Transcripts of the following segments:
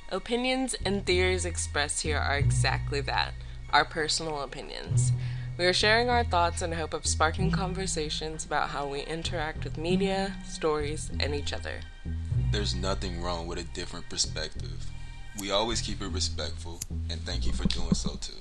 Opinions and theories expressed here are exactly that, our personal opinions. We are sharing our thoughts in hope of sparking conversations about how we interact with media, stories, and each other. There's nothing wrong with a different perspective. We always keep it respectful, and thank you for doing so too.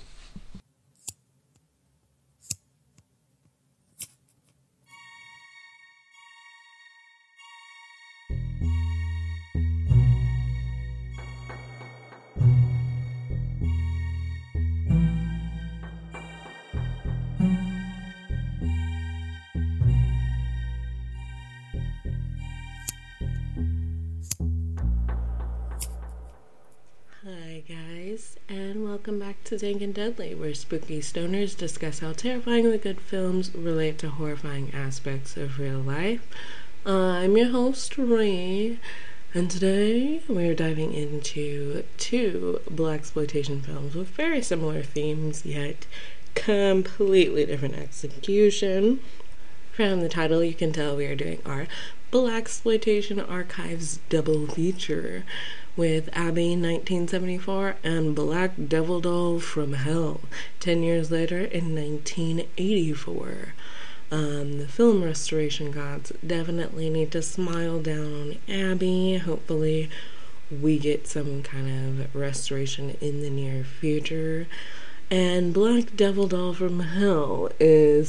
Hi guys, and welcome back to Dank and Deadly, where spooky stoners discuss how terrifyingly good films relate to horrifying aspects of real life. I'm your host, Ray, and today we are diving into two blaxploitation films with very similar themes, yet completely different execution. From the title, you can tell we are doing our Blaxploitation Archives double feature with Abby 1974 and Black Devil Doll from Hell 10 years later in 1984. The film restoration gods definitely need to smile down on Abby. Hopefully we get some kind of restoration in the near future. And Black Devil Doll from Hell is...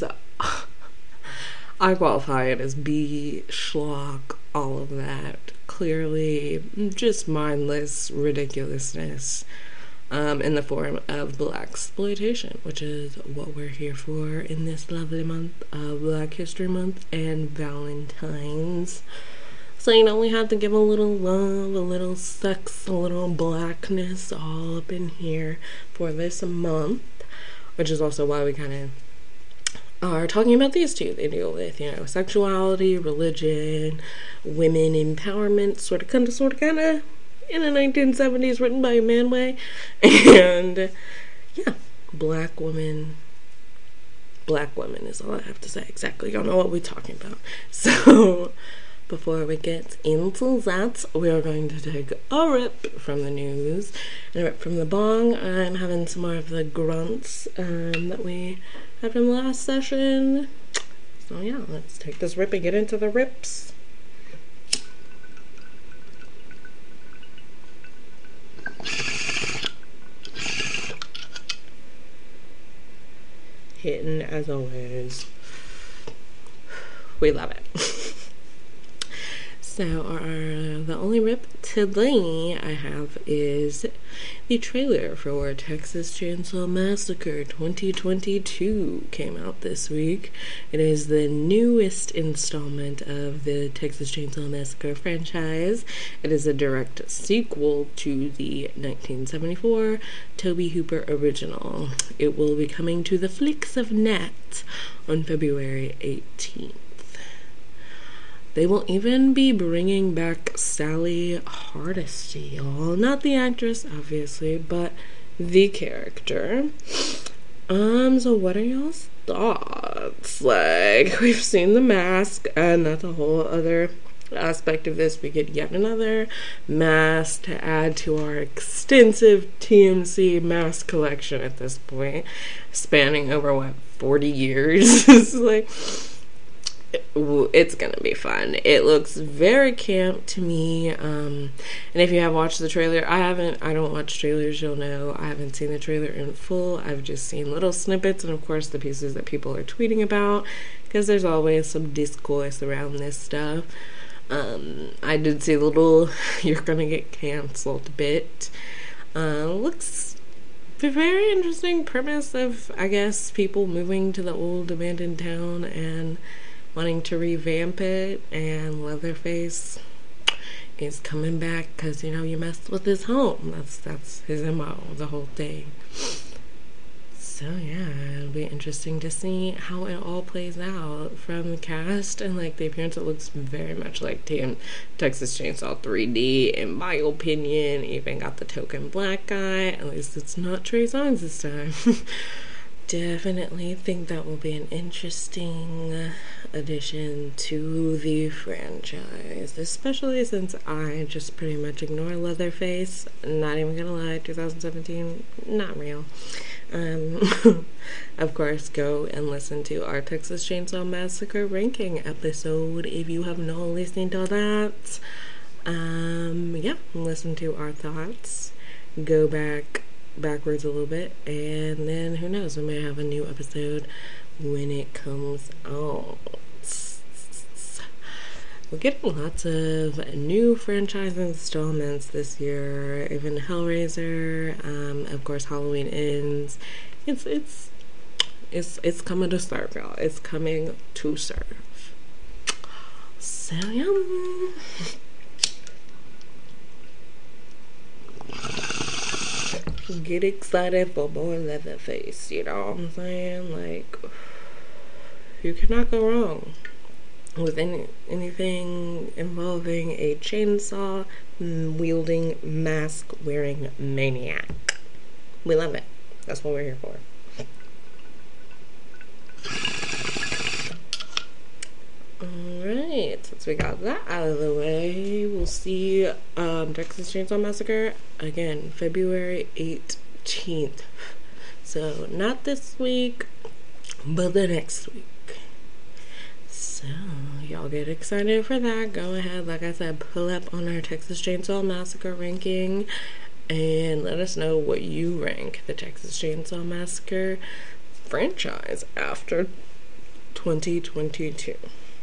I qualify it as B, schlock, all of that. Clearly, just mindless ridiculousness in the form of blaxploitation, which is what we're here for in this lovely month of Black History Month and Valentine's. So, we have to give a little love, a little sex, a little blackness all up in here for this month, which is also why we kind of are talking about these two. They deal with, sexuality, religion, women empowerment, sort of, kind of, in the 1970s, written by a man way, and, black women is all I have to say, exactly. Y'all know what we're talking about. So, before we get into that, we are going to take a rip from the news, and a rip from the bong. I'm having some more of the grunts that we had from the last session. So let's take this rip and get into the rips. Hitting as always. We love it. So, the only rip today I have is the trailer for Texas Chainsaw Massacre 2022 came out this week. It is the newest installment of the Texas Chainsaw Massacre franchise. It is a direct sequel to the 1974 Tobe Hooper original. It will be coming to the Flicks of Net on February 18th. They will even be bringing back Sally Hardesty, y'all. Not the actress, obviously, but the character. So what are y'all's thoughts? Like, we've seen The Mask, and that's a whole other aspect of this. We get yet another mask to add to our extensive TMC mask collection at this point, spanning over, 40 years? It's like... it's gonna be fun. It looks very camp to me, and if you have watched the trailer, I don't watch trailers, you'll know. I haven't seen the trailer in full. I've just seen little snippets, and of course the pieces that people are tweeting about, because there's always some discourse around this stuff. I did see a little you're gonna get cancelled bit. Looks a very interesting premise of, I guess, people moving to the old abandoned town and wanting to revamp it, and Leatherface is coming back because, you messed with his home. That's his MO, the whole thing. So, it'll be interesting to see how it all plays out from the cast, and, the appearance. It looks very much like Texas Chainsaw 3D, in my opinion. Even got the token black guy. At least it's not Trey Songz this time. definitely think that will be an interesting addition to the franchise, especially since I just pretty much ignore Leatherface. Not even gonna lie, 2017, not real. Of course, go and listen to our Texas Chainsaw Massacre ranking episode if you have not listened to that. Yeah, listen to our thoughts. Go backwards a little bit, and then who knows, we may have a new episode when it comes out. We're getting lots of new franchise installments this year. Even Hellraiser, of course, Halloween Ends. It's coming to serve, y'all. It's coming to serve. So yeah. Get excited for more Leatherface, you know what I'm saying? Like, you cannot go wrong with anything involving a chainsaw wielding, mask wearing maniac. We love it. That's what we're here for. Alright, since we got that out of the way, we'll see Texas Chainsaw Massacre again February 18th. So not this week, but the next week. So y'all get excited for that. Go ahead, like I said, pull up on our Texas Chainsaw Massacre ranking and let us know what you rank the Texas Chainsaw Massacre franchise after 2022.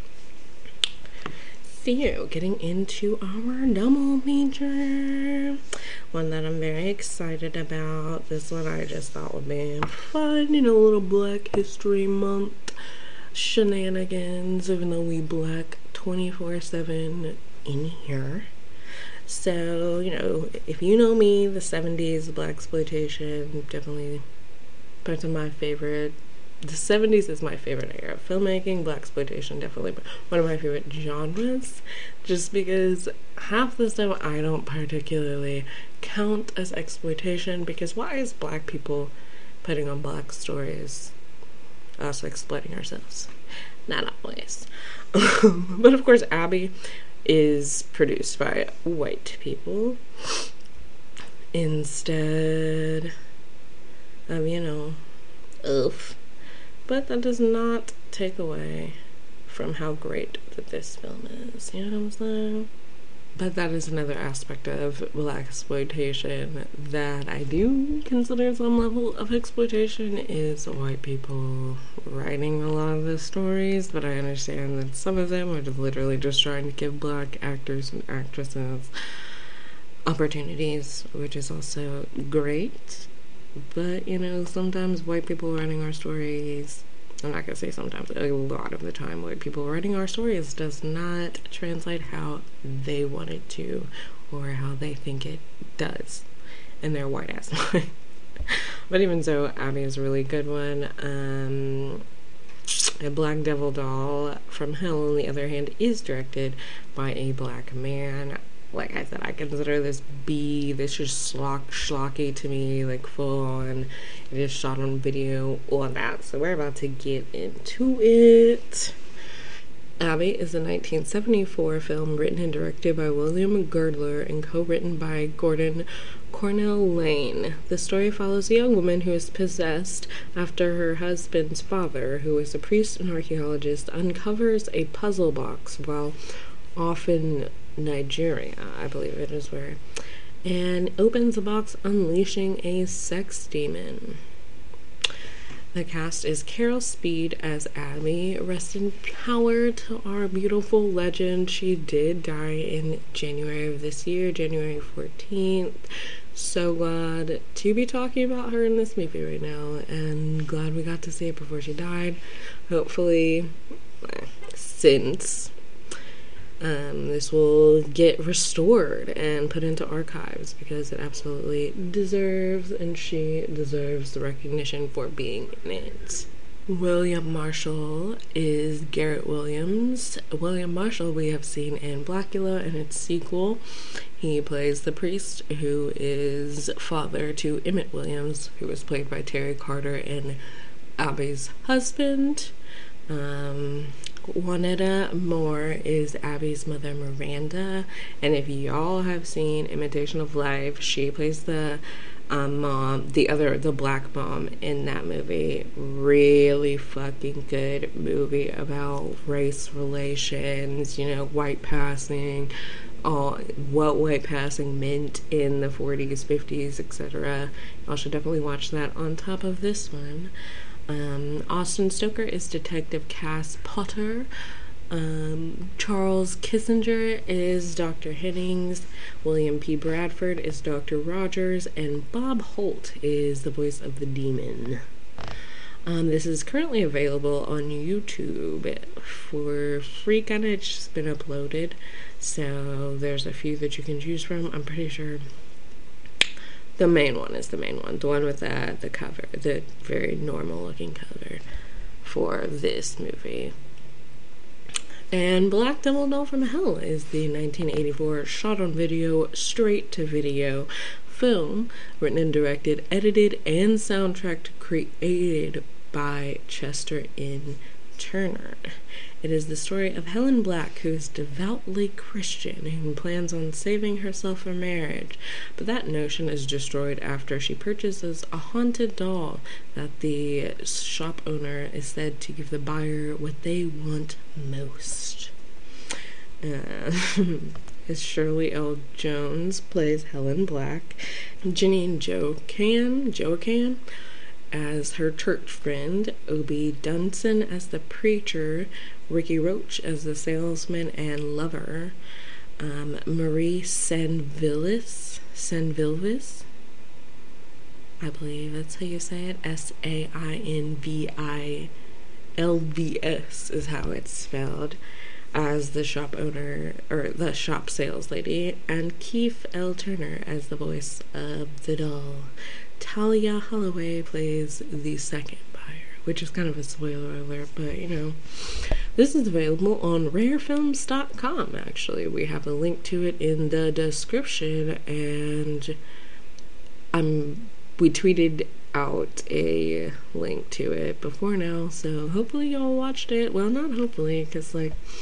So, getting into our double feature, one that I'm very excited about. This one I just thought would be fun, you know, a little Black History Month shenanigans, even though we black 24/7 in here. So, you know, if you know me, the 70s blaxploitation, definitely part of my favorite. The 70s is my favorite era of filmmaking. Blaxploitation, definitely one of my favorite genres, just because half the stuff I don't particularly count as exploitation, because why is black people putting on black stories us exploiting ourselves? Not always. But of course, Abby is produced by white people instead of, you know, oof. But that does not take away from how great that this film is. You know what I'm saying? But that is another aspect of blaxploitation that I do consider some level of exploitation, is white people writing a lot of the stories. But I understand that some of them are just literally just trying to give black actors and actresses opportunities, which is also great. But, you know, sometimes white people writing our stories, I'm not going to say sometimes, a lot of the time, white people writing our stories does not translate how they want it to, or how they think it does in their white ass mind. But even so, Abby is a really good one. A Black Devil Doll from Hell, on the other hand, is directed by a black man. Like I said, I consider this just schlocky to me, like full on. It is shot on video, all of that. So we're about to get into it. Abby is a 1974 film written and directed by William Girdler and co-written by Gordon Cornell Lane. The story follows a young woman who is possessed after her husband's father, who is a priest and archaeologist, uncovers a puzzle box while off in Nigeria, I believe it is where, and opens the box, unleashing a sex demon. The cast is Carol Speed as Abby. Rest in power to our beautiful legend. She did die in January of this year, January 14th. So glad to be talking about her in this movie right now, and glad we got to see it before she died. Hopefully, since this will get restored and put into archives, because it absolutely deserves, and she deserves the recognition for being in it. William Marshall is Garrett Williams. William Marshall we have seen in Blackula and its sequel. He plays the priest who is father to Emmett Williams, who was played by Terry Carter in Abby's husband. Juanetta Moore is Abby's mother, Miranda, and if y'all have seen Imitation of Life, she plays the mom, the black mom in that movie. Really fucking good movie about race relations, white passing, what white passing meant in the 40s, 50s, etc. Y'all should definitely watch that on top of this one. Austin Stoker is Detective Cass Potter. Charles Kissinger is Dr. Hennings. William P. Bradford is Dr. Rogers. And Bob Holt is the voice of the demon. This is currently available on YouTube for free, kind of. It's just been uploaded. So there's a few that you can choose from. I'm pretty sure the main one is the main one. The one with the cover, the very normal looking cover for this movie. And Black Devil Doll from Hell is the 1984 shot-on-video, straight-to-video film written and directed, edited, and soundtracked created by Chester N. Turner. It is the story of Helen Black, who is devoutly Christian and plans on saving herself for marriage, but that notion is destroyed after she purchases a haunted doll that the shop owner is said to give the buyer what they want most. As Shirley L. Jones plays Helen Black, Janine Joaquin as her church friend, Obie Dunson as the preacher, Ricky Roach as the salesman and lover, Marie Sanvilvis, I believe that's how you say it, Sainvilvis is how it's spelled, as the shop owner, or the shop sales lady, and Keith L. Turner as the voice of the doll. Talia Holloway plays the second buyer, which is kind of a spoiler alert, but this is available on rarefilms.com. Actually, we have a link to it in the description, and we tweeted out a link to it before now, so hopefully y'all watched it. Well, not hopefully, because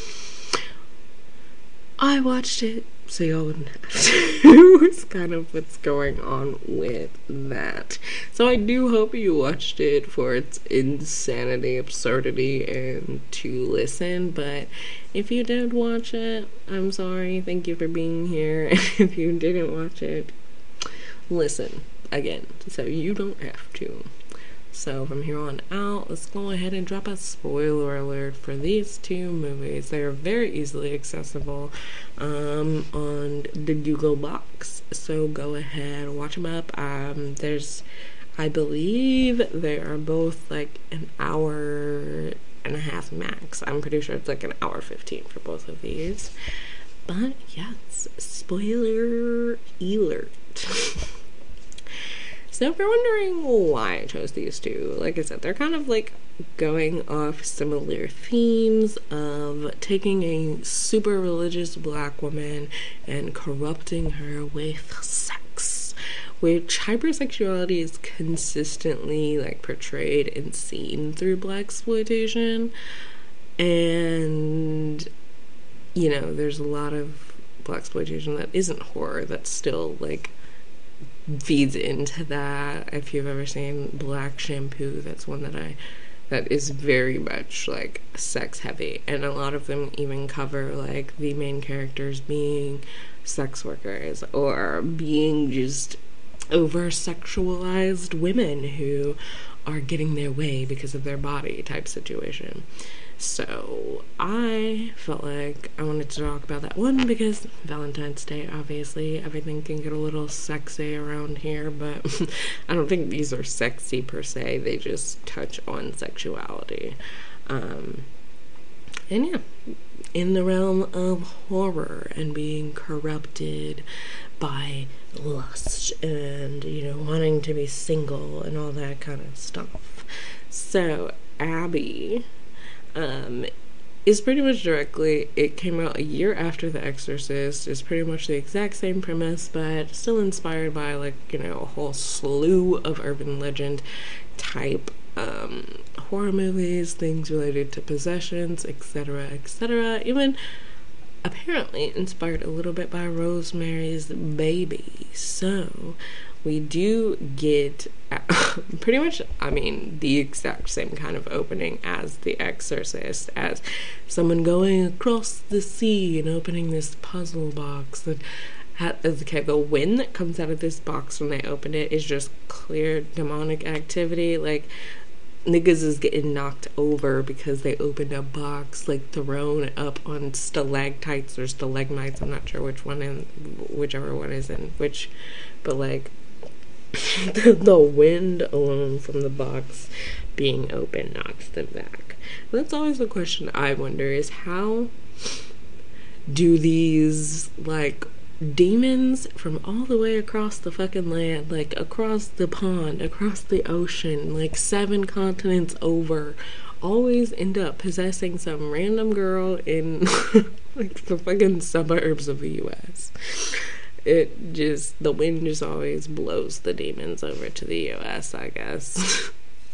I watched it, so y'all wouldn't have to. It's kind of what's going on with that. So I do hope you watched it for its insanity, absurdity, and to listen. But if you did watch it, I'm sorry. Thank you for being here. If you didn't watch it, listen again, so you don't have to. So from here on out, let's go ahead and drop a spoiler alert for these two movies. They are very easily accessible on the Google box, so go ahead, watch them up. I believe they are both like an hour and a half max. I'm pretty sure it's like an hour 15 for both of these. But yes, spoiler alert. So if you're wondering why I chose these two, like I said, they're kind of like going off similar themes of taking a super religious black woman and corrupting her with sex, which hypersexuality is consistently like portrayed and seen through blaxploitation. And there's a lot of blaxploitation that isn't horror, that's still like feeds into that. If you've ever seen Black Shampoo, that's one that is very much like sex heavy, and a lot of them even cover like the main characters being sex workers or being just over sexualized women who are getting their way because of their body type situation. So I felt like I wanted to talk about that one because Valentine's Day, obviously, everything can get a little sexy around here, but I don't think these are sexy per se. They just touch on sexuality. And yeah, in the realm of horror and being corrupted by lust and, wanting to be single and all that kind of stuff. So Abby is pretty much it came out a year after The Exorcist. It's pretty much the exact same premise, but still inspired by a whole slew of urban legend type horror movies, things related to possessions, etc., etc. Even apparently inspired a little bit by Rosemary's Baby. So we do get pretty much, I mean, the exact same kind of opening as The Exorcist, as someone going across the sea and opening this puzzle box. And okay, the wind that comes out of this box when they open it is just clear demonic activity. Like, niggas is getting knocked over because they opened a box, like thrown up on stalactites or stalagmites. I'm not sure whichever one is in which, but like the wind alone from the box being open knocks them back. That's always the question I wonder, is how do these like demons from all the way across the fucking land, like across the pond, across the ocean, like 7 continents over, always end up possessing some random girl in like the fucking suburbs of the US? The wind just always blows the demons over to the US, I guess.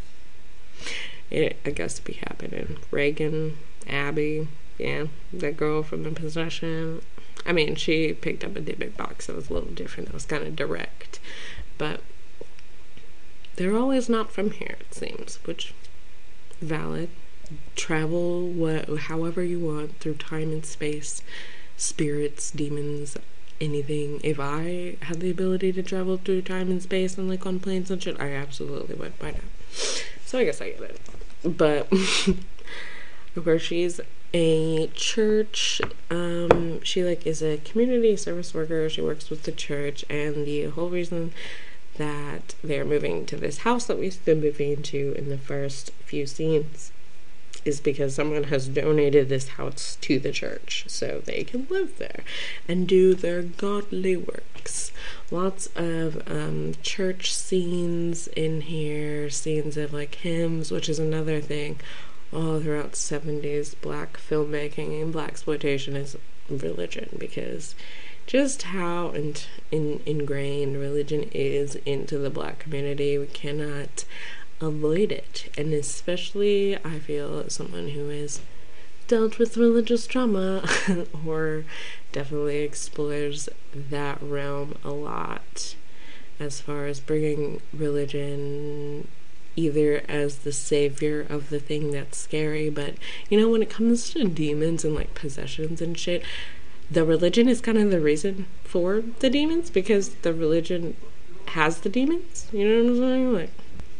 I guess to be happening. Reagan, Abby, yeah, that girl from the possession. I mean, she picked up a big box that was a little different. That was kind of direct. But they're always not from here, it seems, which, valid. Travel however you want through time and space, spirits, demons, anything. If I had the ability to travel through time and space and like on planes and shit, I absolutely would by now. So I guess I get it. But of course, she's a church, she like is a community service worker. She works with the church, and the whole reason that they're moving to this house that we've been moving to in the first few scenes is because someone has donated this house to the church so they can live there and do their godly works. Lots of church scenes in here, scenes of like hymns, which is another thing all throughout 70s black filmmaking and blaxploitation is religion, because just how ingrained religion is into the black community, we cannot avoid it. And especially, I feel, as someone who has dealt with religious trauma or definitely explores that realm a lot, as far as bringing religion either as the savior of the thing that's scary, but you know, when it comes to demons and like possessions and shit, the religion is kind of the reason for the demons, because the religion has the demons, you know what I'm saying? Like,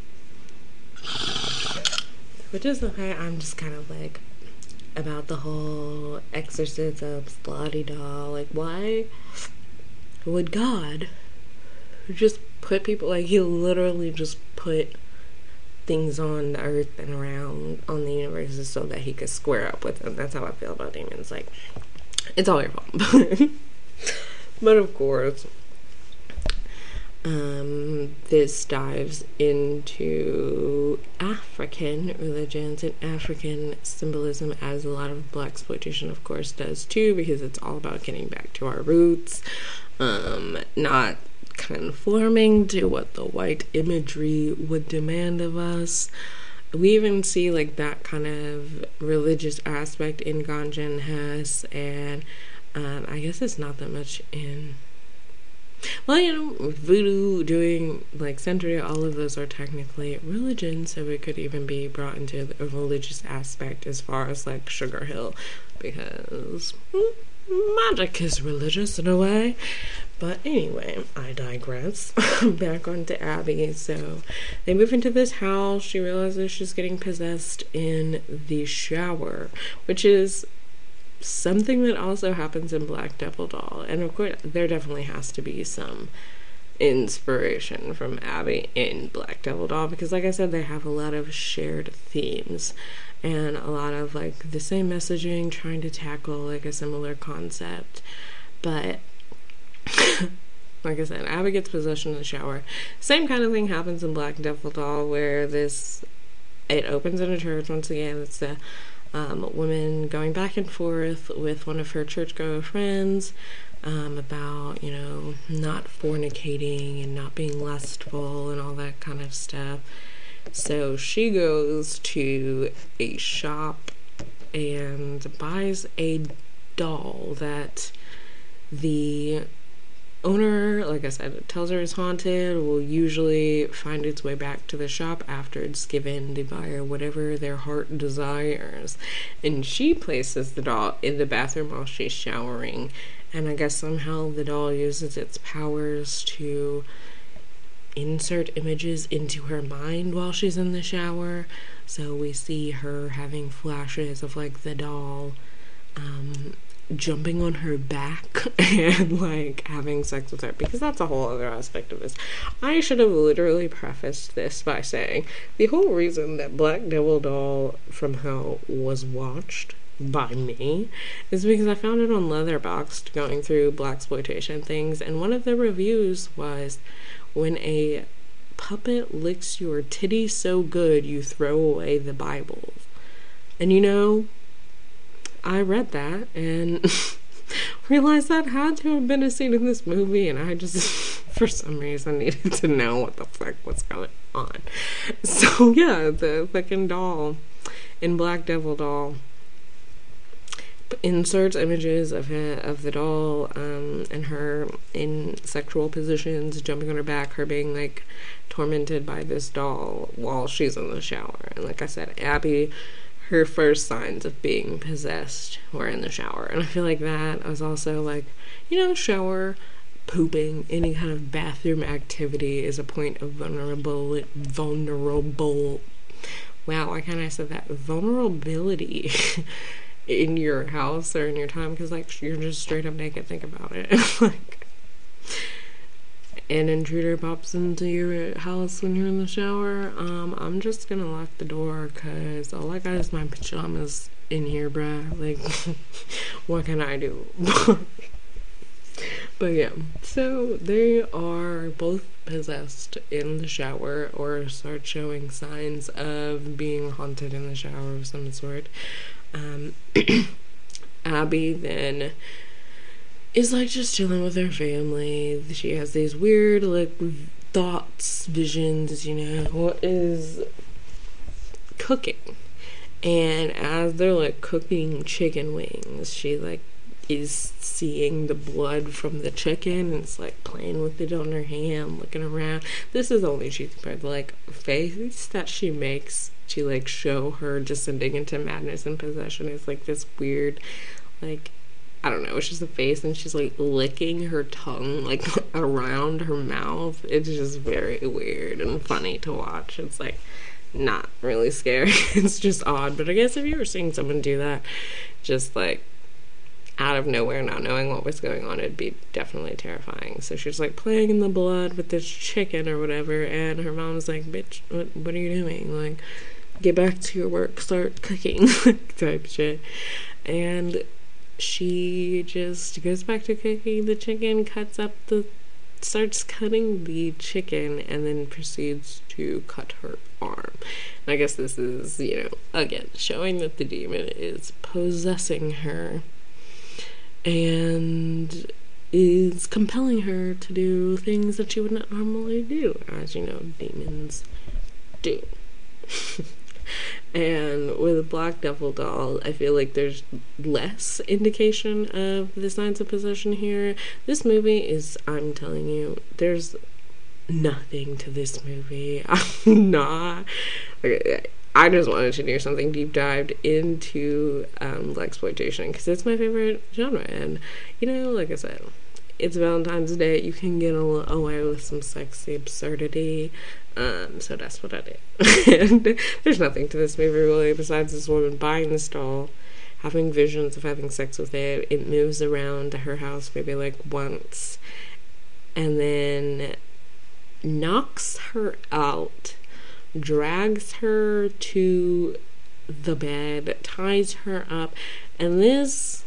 which is okay. I'm just kind of like about the whole exorcism, blah-de-da, like, why would God just put people, like, he literally just put things on the earth and around on the universe so that he could square up with them. That's how I feel about demons. Like, it's all your fault. But of course, this dives into African religions and African symbolism, as a lot of blaxploitation of course does too, because it's all about getting back to our roots, not conforming to what the white imagery would demand of us. We even see like that kind of religious aspect in Ganja and Hess, and I guess it's not that much in, well, you know, voodoo, doing like Santeria, all of those are technically religion, so it could even be brought into a religious aspect as far as like Sugar Hill, because magic is religious in a way. But anyway, I digress. Back onto Abby. So they move into this house. She realizes she's getting possessed in the shower, which is something that also happens in Black Devil Doll. And of course, there definitely has to be some inspiration from Abby in Black Devil Doll, because like I said, they have a lot of shared themes and a lot of like the same messaging, trying to tackle like a similar concept. But like I said, Abby gets possession in the shower. Same kind of thing happens in Black Devil Doll, where it opens in a church once again. It's a woman going back and forth with one of her churchgoer friends about, you know, not fornicating and not being lustful and all that kind of stuff. So she goes to a shop and buys a doll that the owner, like I said, tells her is haunted, will usually find its way back to the shop after it's given the buyer whatever their heart desires. And she places the doll in the bathroom while she's showering. And I guess somehow the doll uses its powers to insert images into her mind while she's in the shower. So we see her having flashes of like the doll jumping on her back and like having sex with her, because that's a whole other aspect of this. I should have literally prefaced this by saying the whole reason that Black Devil Doll from Hell was watched by me is because I found it on Letterboxd going through blaxploitation things, and one of the reviews was, when a puppet licks your titty so good you throw away the Bible. And you know, I read that and realized that had to have been a scene in this movie, and I just, for some reason, needed to know what the fuck was going on. So yeah, the fucking doll in Black Devil Doll inserts images of the doll and her in sexual positions, jumping on her back, her being like tormented by this doll while she's in the shower. And like I said, Abby, her first signs of being possessed were in the shower. And I feel like that was also like, you know, shower, pooping, any kind of bathroom activity is a point of vulnerable, wow, why can't I say that? Vulnerability in your house or in your time, because like you're just straight up naked. Think about it. Like, an intruder pops into your house when you're in the shower, I'm just gonna lock the door, because all I got is my pajamas in here, bruh. Like, what can I do? But yeah, so they are both possessed in the shower, or start showing signs of being haunted in the shower of some sort. Abby then is like just chilling with her family. She has these weird like thoughts, visions, you know, is cooking. And as they're like cooking chicken wings, she like is seeing the blood from the chicken, and it's like playing with it on her hand, looking around. This is only cheesy part, the like face that she makes to like show her descending into madness and possession is like this weird, like, I don't know, it's just a face, and she's like licking her tongue like around her mouth. It's just very weird and funny to watch. It's like not really scary. It's just odd. But I guess if you were seeing someone do that just like out of nowhere, not knowing what was going on, it'd be definitely terrifying. So she's like playing in the blood with this chicken or whatever, and her mom's like, bitch, what are you doing? Like, get back to your work, start cooking, type shit. And she just goes back to cooking the chicken, starts cutting the chicken, and then proceeds to cut her arm. And I guess this is, you know, again, showing that the demon is possessing her and is compelling her to do things that she would not normally do, as you know, demons do. And with Black Devil Doll, I feel like there's less indication of the signs of possession here. This movie is, I'm telling you, there's nothing to this movie. I'm not, I just wanted to do something deep dived into blaxploitation, because it's my favorite genre. And, you know, like I said, it's Valentine's Day. You can get away with some sexy absurdity. So that's what I did. And there's nothing to this movie really besides this woman buying this doll, having visions of having sex with it. It moves around her house maybe like once, and then knocks her out, drags her to the bed, ties her up, and this,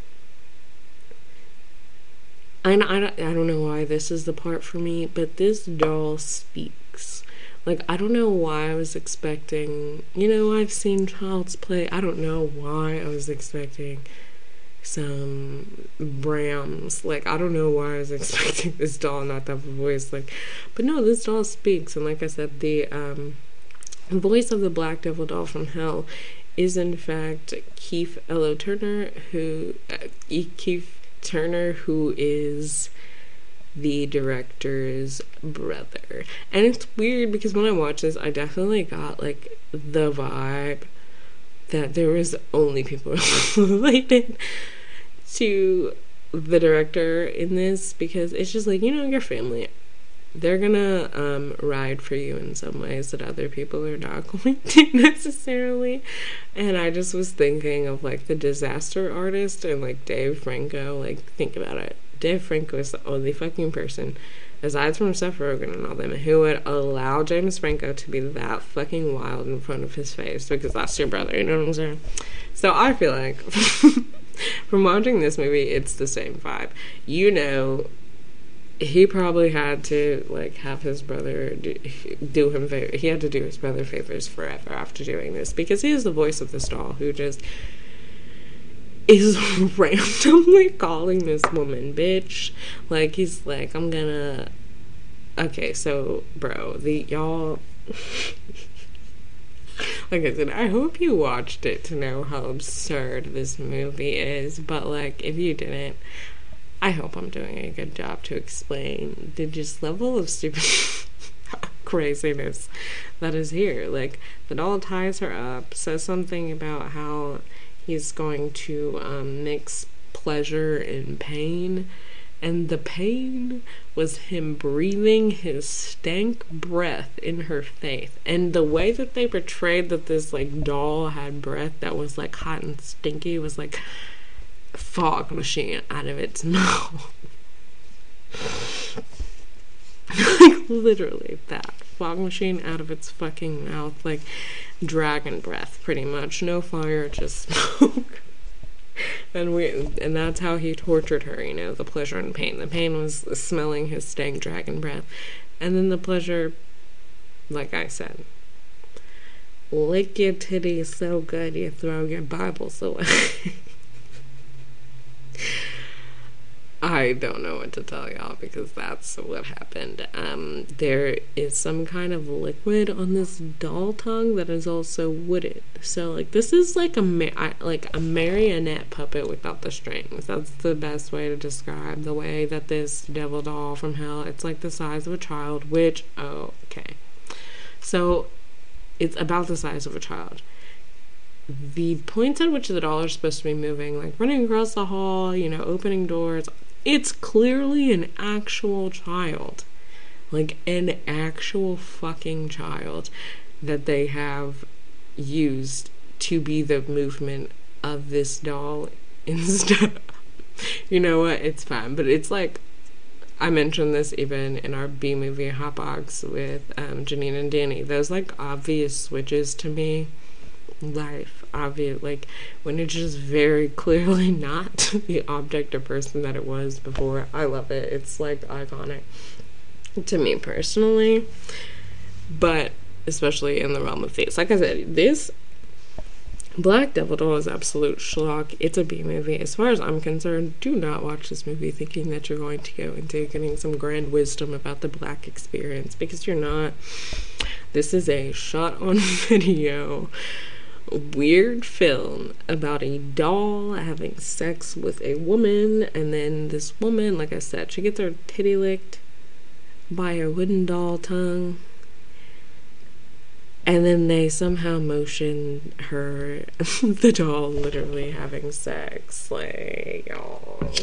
I don't know why this is the part for me, but this doll speaks. Like, I don't know why I was expecting, you know, I've seen Child's Play. I don't know why I was expecting some Brahms. Like, I don't know why I was expecting this doll not to have a voice. Like, but no, this doll speaks. And like I said, the voice of the Black Devil doll from hell is in fact Keith Elo Turner, who is the director's brother. And it's weird because when I watched this, I definitely got like the vibe that there was only people related to the director in this, because it's just like, your family, they're gonna ride for you in some ways that other people are not going to necessarily. And I just was thinking of like the Disaster Artist and like Dave Franco. Like, think about it, Dave Franco is the only fucking person, aside from Seth Rogen and all them, who would allow James Franco to be that fucking wild in front of his face, because that's your brother, you know what I'm saying? So I feel like from watching this movie, it's the same vibe. He probably had to like have his brother do him favor. He had to do his brother favors forever after doing this, because he is the voice of this doll who just is randomly calling this woman bitch. Like, he's like, I'm gonna... Okay, so, bro, y'all... Like I said, I hope you watched it to know how absurd this movie is, but, like, if you didn't, I hope I'm doing a good job to explain the just level of stupid craziness that is here. Like, the doll ties her up, says something about how he's going to mix pleasure and pain, and the pain was him breathing his stank breath in her face. And the way that they portrayed that this like doll had breath that was like hot and stinky was like fog machine out of its mouth. Like, literally that fog machine out of its fucking mouth, like dragon breath, pretty much. No fire, just smoke. And that's how he tortured her, the pleasure and pain. The pain was smelling his stank dragon breath, and then the pleasure, like I said, lick your titties so good you throw your Bibles away. I don't know what to tell y'all, because that's what happened. There is some kind of liquid on this doll tongue that is also wooded. So, like, this is like a marionette puppet without the strings. That's the best way to describe the way that this devil doll from hell, it's like the size of a child, which, okay. So, it's about the size of a child. The points at which the doll is supposed to be moving, like running across the hall, opening doors, it's clearly an actual child. Like, an actual fucking child that they have used to be the movement of this doll instead. You know what? It's fine. But it's like, I mentioned this even in our B-movie Hotbox with Janine and Danny. Those, like, obvious switches to me. Life, obvious, like when it's just very clearly not the object or person that it was before. I love it. It's like iconic to me personally, but especially in the realm of things. Like I said, this Black Devil doll is absolute schlock. It's a B movie. As far as I'm concerned, do not watch this movie thinking that you're going to go into getting some grand wisdom about the Black experience, because you're not. This is a shot on video weird film about a doll having sex with a woman, and then this woman, like I said, she gets her titty licked by a wooden doll tongue, and then they somehow motion her, the doll literally having sex, like, y'all.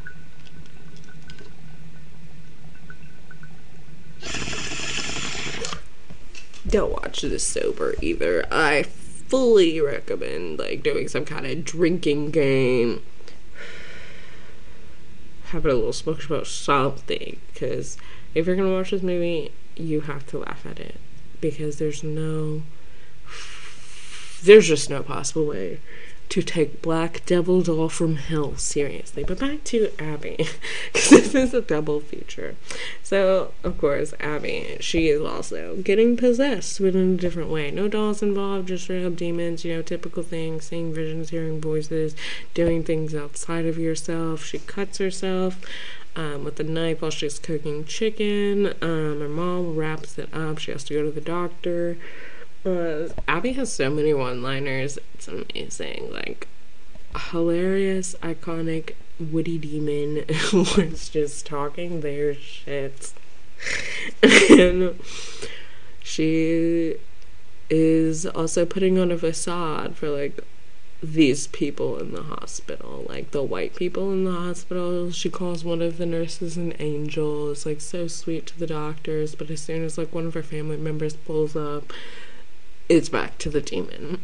Don't watch this sober either. I fully recommend like doing some kind of drinking game, having a little smoke about something, because if you're gonna watch this movie, you have to laugh at it, because there's just no possible way to take Black Devil doll from hell seriously. But back to Abby, because this is a double feature. So, of course, Abby, she is also getting possessed, but in a different way. No dolls involved, just straight up demons, typical things, seeing visions, hearing voices, doing things outside of yourself. She cuts herself with a knife while she's cooking chicken. Her mom wraps it up. She has to go to the doctor. Abby has so many one-liners. It's amazing. Like, hilarious, iconic, witty demon who was just talking their shit. And she is also putting on a facade for, like, these people in the hospital, like the white people in the hospital. She calls one of the nurses an angel. It's like so sweet to the doctors, but as soon as like one of her family members pulls up, it's back to the demon.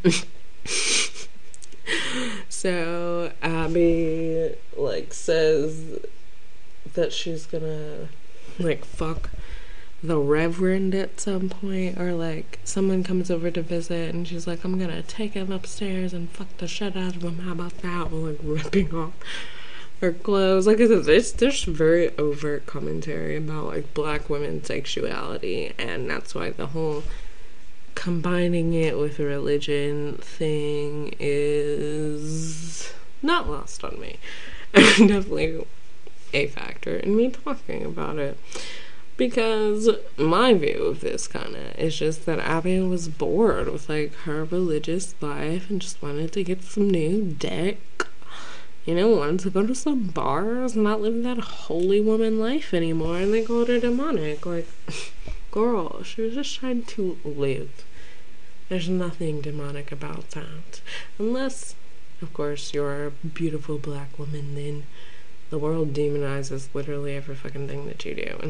So Abby like says that she's gonna like fuck the reverend at some point, or like someone comes over to visit and she's like, I'm gonna take him upstairs and fuck the shit out of him, how about that? We're like ripping off her clothes. Like I said, there's very overt commentary about like black women's sexuality, and that's why the whole combining it with religion thing is not lost on me. Definitely a factor in me talking about it. Because my view of this kind of is just that Abby was bored with like her religious life and just wanted to get some new dick. You know, wanted to go to some bars and not live that holy woman life anymore, and they called her demonic. Like, girl, she was just trying to live. There's nothing demonic about that. Unless, of course, you're a beautiful black woman, then the world demonizes literally every fucking thing that you do.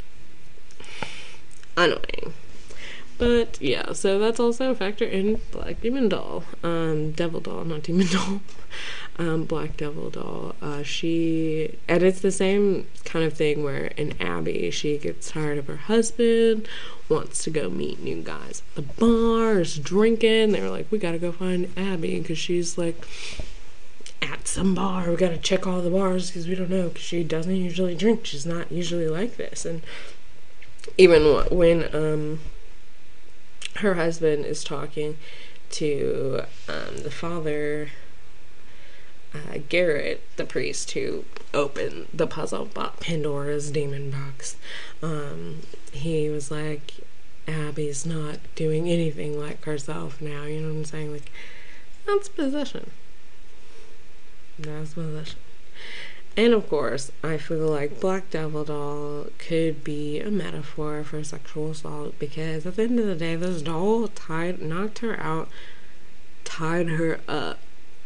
Annoying. But yeah, so that's also a factor in Black Demon Doll. Devil Doll, not Demon Doll. Black Devil Doll. And it's the same kind of thing where in Abby, she gets tired of her husband, wants to go meet new guys at the bars, drinking. They're like, we gotta go find Abby, because she's like at some bar. We gotta check all the bars, because we don't know, because she doesn't usually drink. She's not usually like this. And even when her husband is talking to the father, Garrett, the priest who opened the puzzle box, Pandora's demon box, he was like, Abby's not doing anything like herself now, you know what I'm saying? Like, that's possession. That's possession. And of course, I feel like Black Devil Doll could be a metaphor for sexual assault, because at the end of the day, this doll knocked her out, tied her up,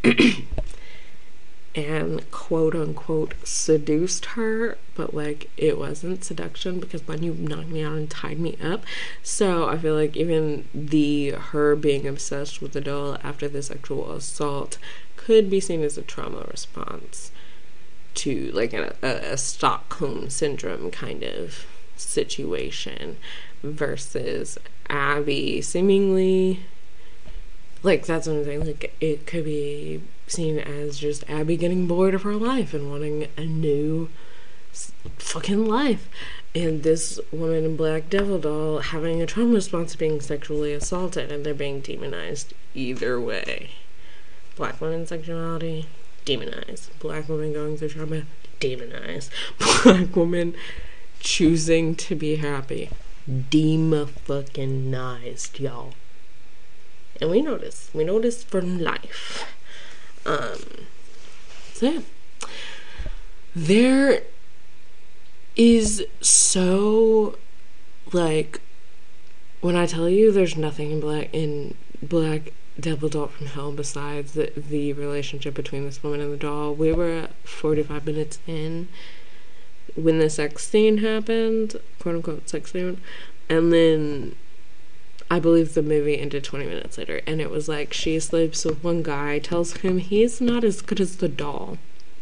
and quote unquote seduced her, but like it wasn't seduction, because when you knocked me out and tied me up. So I feel like even her being obsessed with the doll after the sexual assault could be seen as a trauma response to like a Stockholm syndrome kind of situation, versus Abby seemingly, like, that's what I'm saying, like, it could be seen as just Abby getting bored of her life and wanting a new fucking life, and this woman in Black Devil Doll having a trauma response to being sexually assaulted, and they're being demonized either way. Black women's sexuality, demonized. Black woman going through trauma, demonized. Black woman choosing to be happy, fucking-ized, y'all. And we know this from life. So there is so, like, when I tell you there's nothing in Black Devil Doll from Hell besides the relationship between this woman and the doll. We were at 45 minutes in when the sex scene happened, quote unquote sex scene, and then I believe the movie ended 20 minutes later, and it was like she sleeps with one guy, tells him he's not as good as the doll,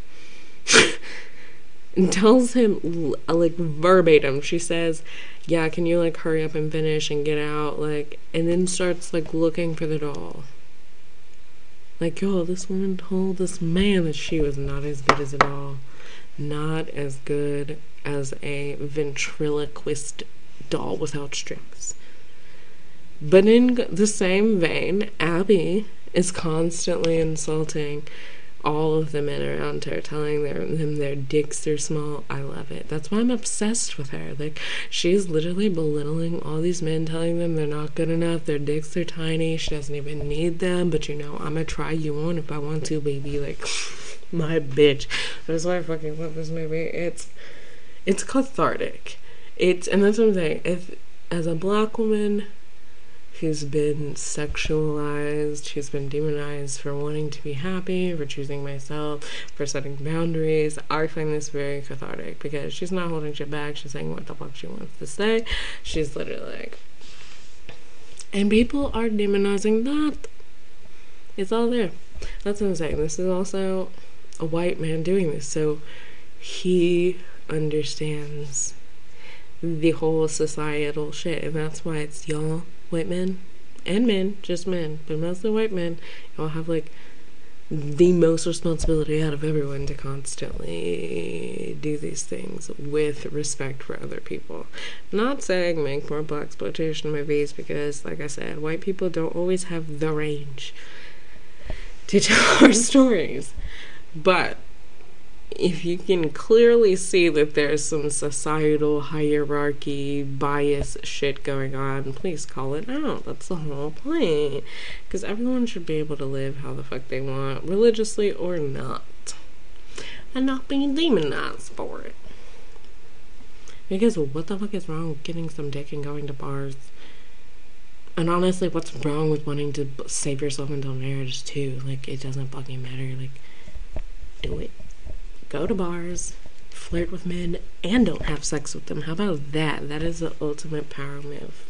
and tells him, like, verbatim, she says, yeah, can you, like, hurry up and finish and get out, like, and then starts, like, looking for the doll. Like, yo, this woman told this man that she was not as good as a doll. Not as good as a ventriloquist doll without strings. But in the same vein, Abby is constantly insulting all of the men around her telling them their dicks are small. I love it. That's why I'm obsessed with her. Like, she's literally belittling all these men, telling them they're not good enough, their dicks are tiny, she doesn't even need them, but I'm gonna try you on if I want to, baby. Like, my bitch. That's why I fucking love this movie. It's cathartic. And that's what I'm saying. If, as a black woman who's been sexualized, who's been demonized for wanting to be happy, for choosing myself, for setting boundaries, I find this very cathartic because she's not holding shit back. She's saying what the fuck she wants to say. She's literally like, and people are demonizing that. It's all there. That's what I'm saying. This is also a white man doing this, so he understands the whole societal shit, and that's why it's y'all white men and men, just men, but mostly white men, y'all have like the most responsibility out of everyone to constantly do these things with respect for other people. I'm not saying make more blaxploitation movies because, like I said, white people don't always have the range to tell our stories, but if you can clearly see that there's some societal hierarchy bias shit going on, please call it out. That's the whole point. Because everyone should be able to live how the fuck they want, religiously or not. And not being demonized for it. Because what the fuck is wrong with getting some dick and going to bars? And honestly, what's wrong with wanting to save yourself until marriage too? Like, it doesn't fucking matter. Like, do it. Go to bars, flirt with men, and don't have sex with them. How about that? That is the ultimate power move.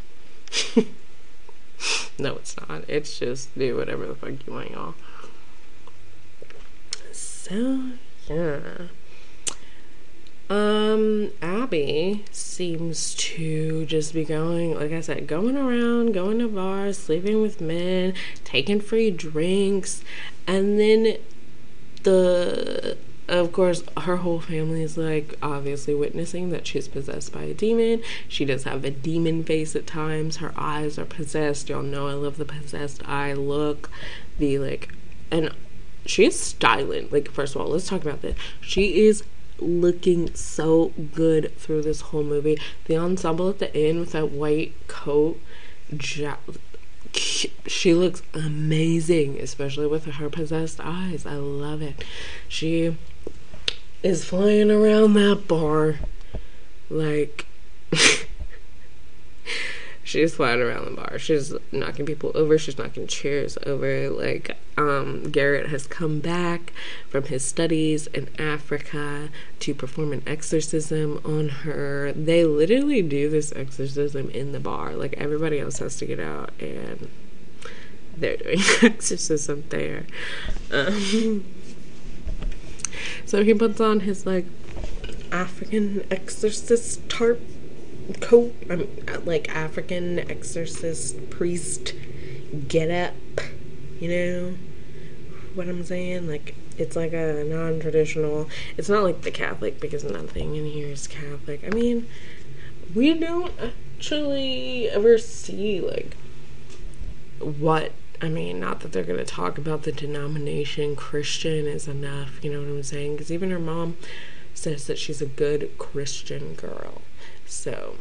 No, it's not. It's just do whatever the fuck you want, y'all. So, yeah. Abby seems to just be going, like I said, going around, going to bars, sleeping with men, taking free drinks, and then of course, her whole family is, like, obviously witnessing that she's possessed by a demon. She does have a demon face at times. Her eyes are possessed. Y'all know I love the possessed eye look. And she's styling. Like, first of all, let's talk about this. She is looking so good through this whole movie. The ensemble at the end with that white coat, she looks amazing, especially with her possessed eyes. I love it. She is flying around that bar like she's flying around the bar. She's knocking people over. She's knocking chairs over. Like, Garrett has come back from his studies in Africa to perform an exorcism on her. They literally do this exorcism in the bar. Like, everybody else has to get out, and they're doing exorcism there. So he puts on his, like, African exorcist tarp coat. Like, African exorcist priest get up, you know what I'm saying? Like, it's like a non-traditional, it's not like the Catholic, because nothing in here is Catholic. I mean, we don't actually ever see, like, not that they're going to talk about the denomination. Christian is enough, you know what I'm saying? Because even her mom says that she's a good Christian girl. So,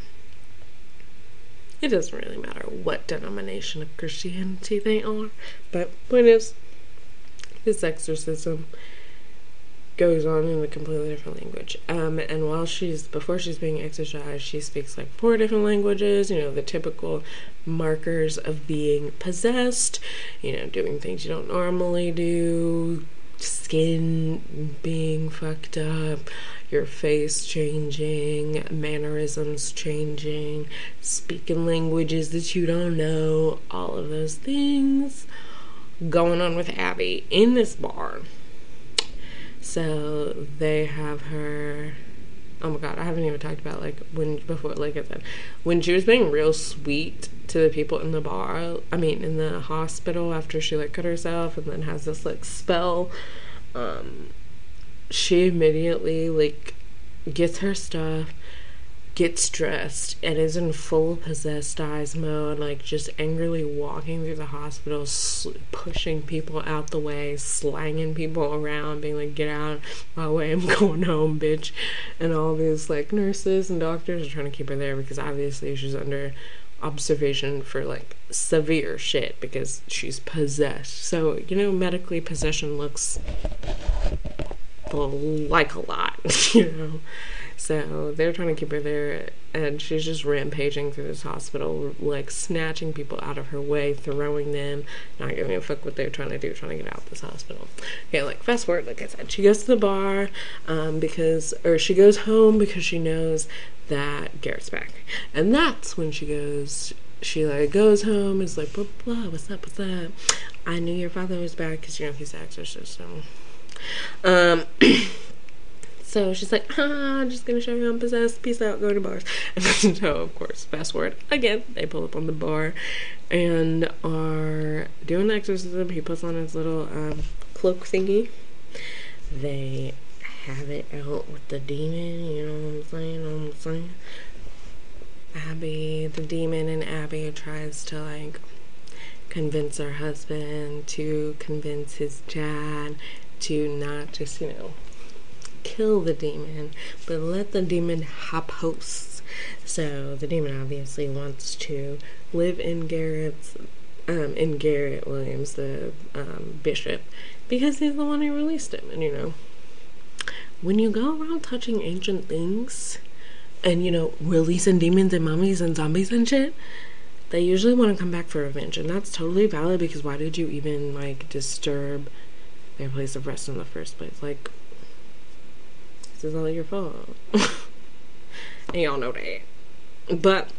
it doesn't really matter what denomination of Christianity they are. But point is, this exorcism goes on in a completely different language. And before she's being exorcised, she speaks like 4 different languages, you know, the typical markers of being possessed, you know, doing things you don't normally do, skin being fucked up, your face changing, mannerisms changing, speaking languages that you don't know, all of those things going on with Abby in this bar. So they have her, oh my god, I haven't even talked about, like, like I said, when she was being real sweet to the people in the bar, in the hospital, after she, like, cut herself and then has this, like, spell, she immediately, like, gets her stuff, gets dressed and is in full possessed eyes mode, like just angrily walking through the hospital, pushing people out the way, slanging people around, being like, get out my way, I'm going home, bitch. And all these like nurses and doctors are trying to keep her there because obviously she's under observation for like severe shit because she's possessed. So, you know, medically possession looks like a lot, you know. So they're trying to keep her there, and she's just rampaging through this hospital, like snatching people out of her way, throwing them, not giving a fuck what they're trying to do, trying to get out of this hospital. Okay, like fast forward, like I said, she goes to the bar she goes home because she knows that Garrett's back, and that's when she goes home, is like, blah, blah, what's up, I knew your father was back, because, you know, he's the exorcist, so, so she's like, I'm just gonna show you I'm possessed, peace out, go to bars. And so, of course, fast forward, again, they pull up on the bar, and are doing the exorcism. He puts on his little, cloak thingy. They have it out with the demon, you know what I'm saying, Abby, the demon, and Abby tries to, like, convince her husband, to convince his dad, to not just, you know, kill the demon, but let the demon have hosts. So the demon obviously wants to live in Garrett Williams, the bishop, because he's the one who released him. And, you know, when you go around touching ancient things and, you know, releasing demons and mummies and zombies and shit, they usually want to come back for revenge. And that's totally valid, because why did you even, like, disturb their place of rest in the first place? Like, this is all your fault. And y'all know that. But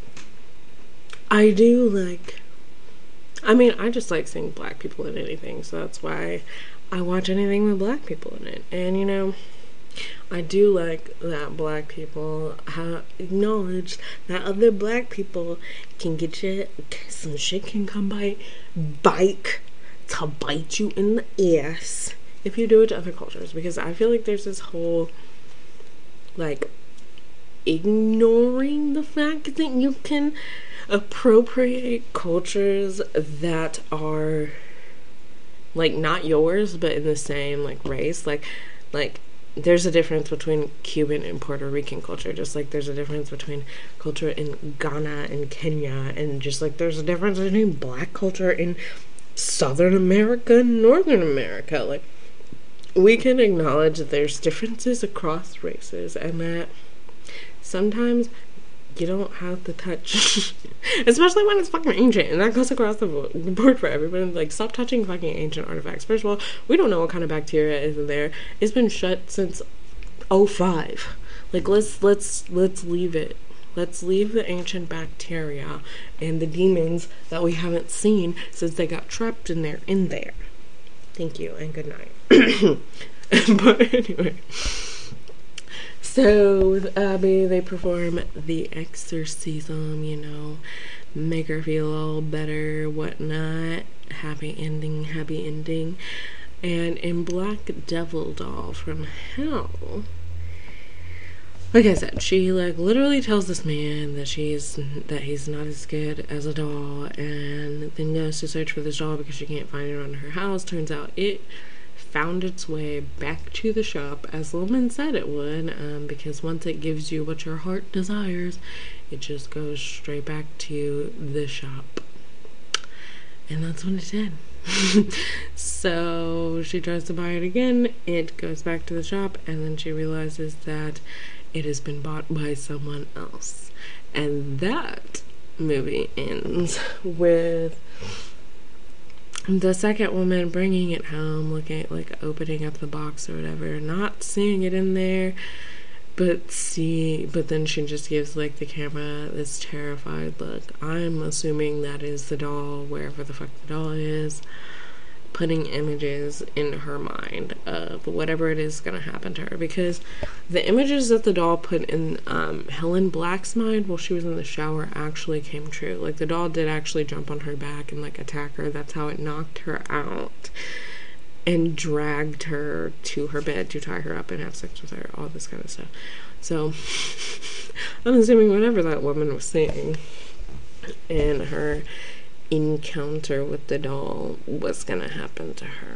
I do like, I mean, I just like seeing black people in anything, so that's why I watch anything with black people in it. And, you know, I do like that black people have acknowledged that other black people can get you, some shit can come to bite you in the ass if you do it to other cultures. Because I feel like there's this whole, like, ignoring the fact that you can appropriate cultures that are, like, not yours, but in the same, like, race. Like, there's a difference between Cuban and Puerto Rican culture, just like there's a difference between culture in Ghana and Kenya, and just like there's a difference between black culture in Southern America and Northern America. Like, we can acknowledge that there's differences across races, and that sometimes you don't have to touch, especially when it's fucking ancient, and that goes across the board for everybody. Like, stop touching fucking ancient artifacts. First of all, we don't know what kind of bacteria is in there. It's been shut since 2005. Like, let's leave it. Let's leave the ancient bacteria and the demons that we haven't seen since they got trapped in there. Thank you, and good night. But anyway, so with Abby, they perform the exorcism, you know, make her feel all better, whatnot. Happy ending. And in Black Devil Doll from Hell, like I said, she, like, literally tells this man that he's not as good as a doll, and then goes to search for this doll because she can't find it around her house. Turns out it found its way back to the shop, as the woman said it would, because once it gives you what your heart desires, it just goes straight back to the shop. And that's what it did. So she tries to buy it again, it goes back to the shop, and then she realizes that it has been bought by someone else. And that movie ends with the second woman bringing it home, looking at, like, opening up the box or whatever, not seeing it in there, but then she just gives, like, the camera this terrified look. I'm assuming that is the doll, wherever the fuck the doll is, putting images in her mind of whatever it is gonna happen to her, because the images that the doll put in Helen Black's mind while she was in the shower actually came true. Like, the doll did actually jump on her back and, like, attack her. That's how it knocked her out and dragged her to her bed to tie her up and have sex with her, all this kind of stuff. So I'm assuming whatever that woman was saying in her encounter with the doll was gonna happen to her.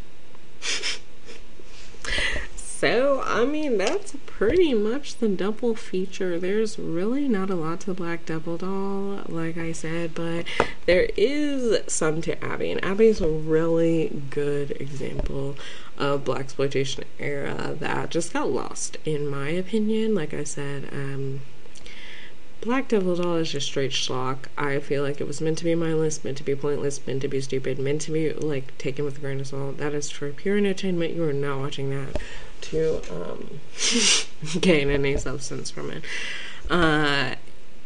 So, I mean, that's pretty much the double feature. There's really not a lot to Black Devil Doll, like I said, but there is some to Abby, and Abby's a really good example of blaxploitation era that just got lost, in my opinion. Like I said, Black Devil Doll is just straight schlock. I feel like it was meant to be mindless, meant to be pointless, meant to be stupid, meant to be, like, taken with a grain of salt. That is for pure entertainment. You are not watching that to gain any substance from it. I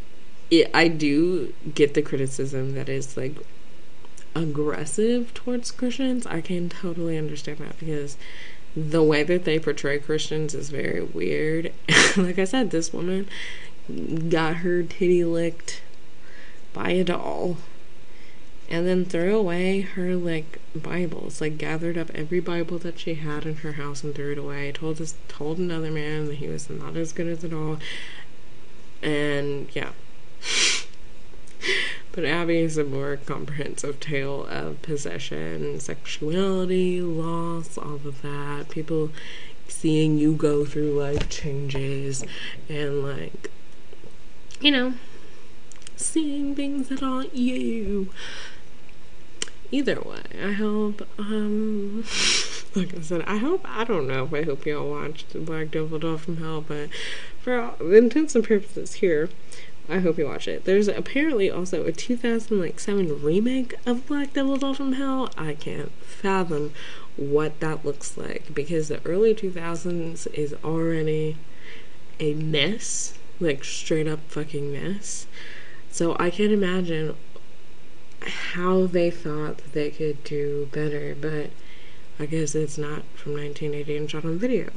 do get the criticism that is, like, aggressive towards Christians. I can totally understand that, because the way that they portray Christians is very weird. Like I said, this woman got her titty licked by a doll and then threw away her, like, Bibles, like, gathered up every Bible that she had in her house and threw it away. Told another man that he was not as good as the doll, and yeah. But Abby is a more comprehensive tale of possession, sexuality, loss, all of that. People seeing you go through life changes and, like, you know, seeing things that aren't you. Either way, I hope, like I said, I hope y'all watched Black Devil Doll from Hell, but for all intents and purposes here, I hope you watch it. There's apparently also a 2007 remake of Black Devil Doll from Hell. I can't fathom what that looks like, because the early 2000s is already a mess, like straight up fucking mess. So I can't imagine how they thought that they could do better, but I guess it's not from 1980 and shot on video.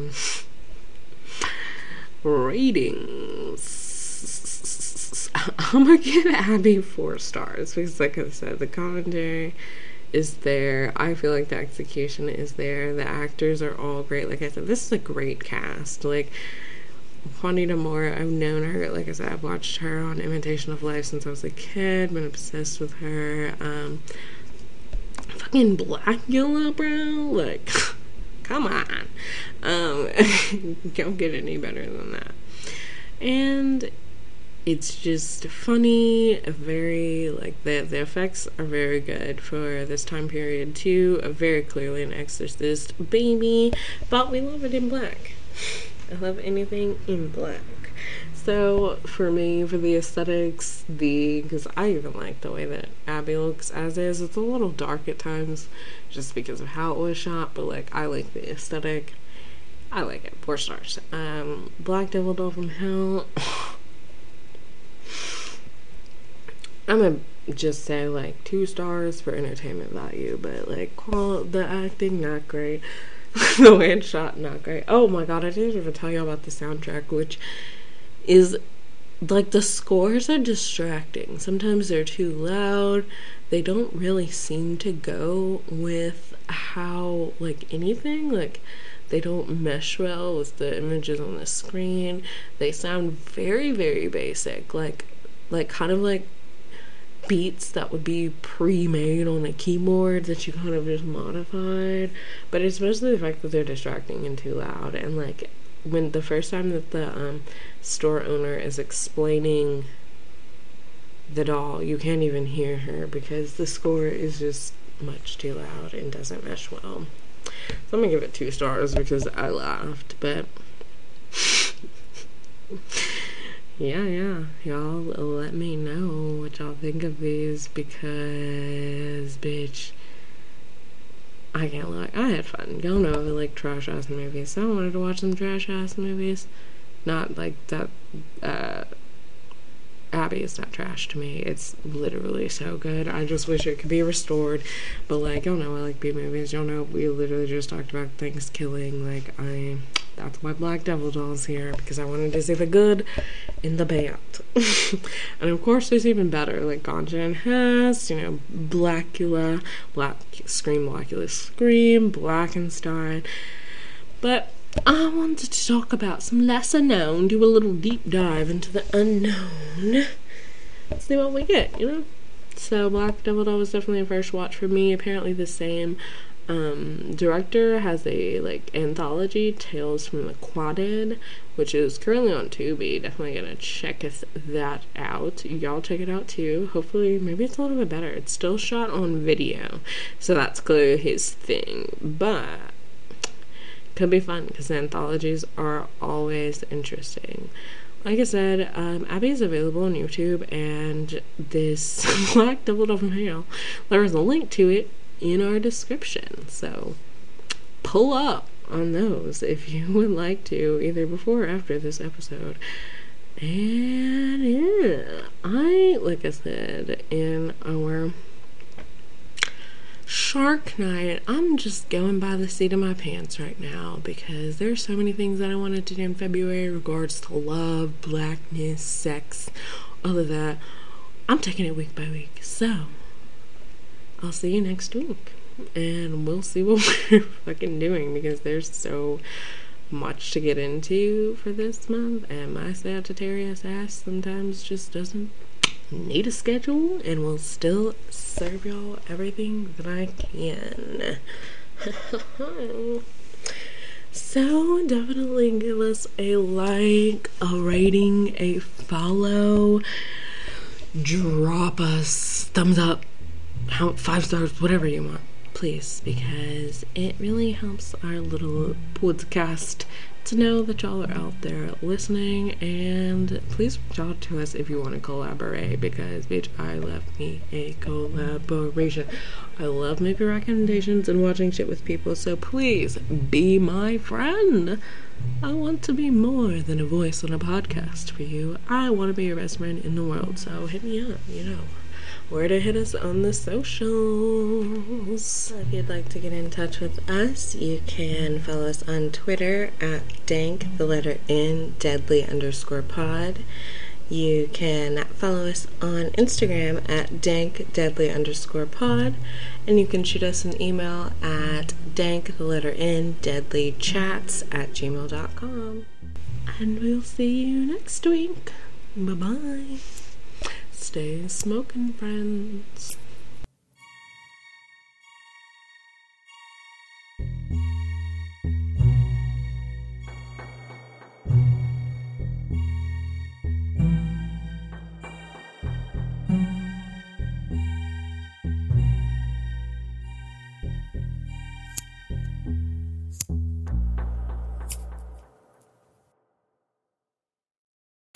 Ratings. I'm gonna give Abby 4 stars, because like I said, the commentary is there. I feel like the execution is there. The actors are all great. Like I said, this is a great cast. Like, Juanita Moore, I've known her, like I said, I've watched her on Imitation of Life since I was a kid, been obsessed with her. Fucking Blackula, bro, like, come on. Don't get any better than that. And it's just funny, very, like, the effects are very good for this time period too. Very clearly an Exorcist baby, but we love it in black. I love anything in black. So for me, for the aesthetics, because I even like the way that Abby looks as is. It's a little dark at times just because of how it was shot, but like, I like the aesthetic. I like it. 4 stars. Black Devil Doll from Hell. I'm gonna just say like 2 stars for entertainment value, but like, the acting, not great. The way it's shot, not great. Oh my god, I didn't even tell you about the soundtrack, which is, like, the scores are distracting. Sometimes they're too loud. They don't really seem to go with how, like, anything. Like, they don't mesh well with the images on the screen. They sound very, very basic. Like kind of like beats that would be pre-made on a keyboard that you kind of just modified. But it's mostly the fact that they're distracting and too loud. And like, when the first time that the store owner is explaining the doll, you can't even hear her because the score is just much too loud and doesn't mesh well. So I'm gonna give it 2 stars because I laughed. But yeah, y'all let me know what y'all think of these, because, bitch, I can't lie, I had fun. Y'all know I like trash-ass movies, so I wanted to watch some trash-ass movies. Not like that, Abby is not trash to me. It's literally so good. I just wish it could be restored. But like, y'all know I like B-movies. Y'all know we literally just talked about things killing. Like, that's why Black Devil Doll's here, because I wanted to see the good in the bad. And of course there's even better, like Ganja and Hess, you know, Blackula, Scream, Blackenstein. But I wanted to talk about some lesser known, do a little deep dive into the unknown. See what we get, you know? So Black Devil Doll was definitely a first watch for me. Apparently the same director has a anthology, Tales from the Quadded, which is currently on Tubi. Definitely gonna check that out. Y'all check it out too. Hopefully maybe it's a little bit better. It's still shot on video, so that's clearly his thing, but could be fun because anthologies are always interesting. Like I said, Abby is available on YouTube, and this Black Devil Doll from Hell, there is a link to it in our description, so pull up on those if you would like to, either before or after this episode. And yeah, like I said, in our Shark Night, I'm just going by the seat of my pants right now because there's so many things that I wanted to do in February in regards to love, blackness, sex, all of that. I'm taking it week by week, so I'll see you next week, and we'll see what we're fucking doing because there's so much to get into for this month, and my Sagittarius ass sometimes just doesn't need a schedule and will still serve y'all everything that I can. So definitely give us a like, a rating, a follow, drop us thumbs up, 5 stars, whatever you want, please, because it really helps our little podcast to know that y'all are out there listening. And please reach out to us if you want to collaborate, because bitch, I love me a collaboration. I love making recommendations and watching shit with people, so please be my friend. I want to be more than a voice on a podcast for you. I want to be your best friend in the world, so hit me up, you know where to hit us on the socials. If you'd like to get in touch with us, you can follow us on Twitter at dank_deadly_pod. You can follow us on Instagram at dankdeadly_pod, and you can shoot us an email at dankdeadlychats@gmail.com. And we'll see you next week. Bye-bye. Stay smoking, friends.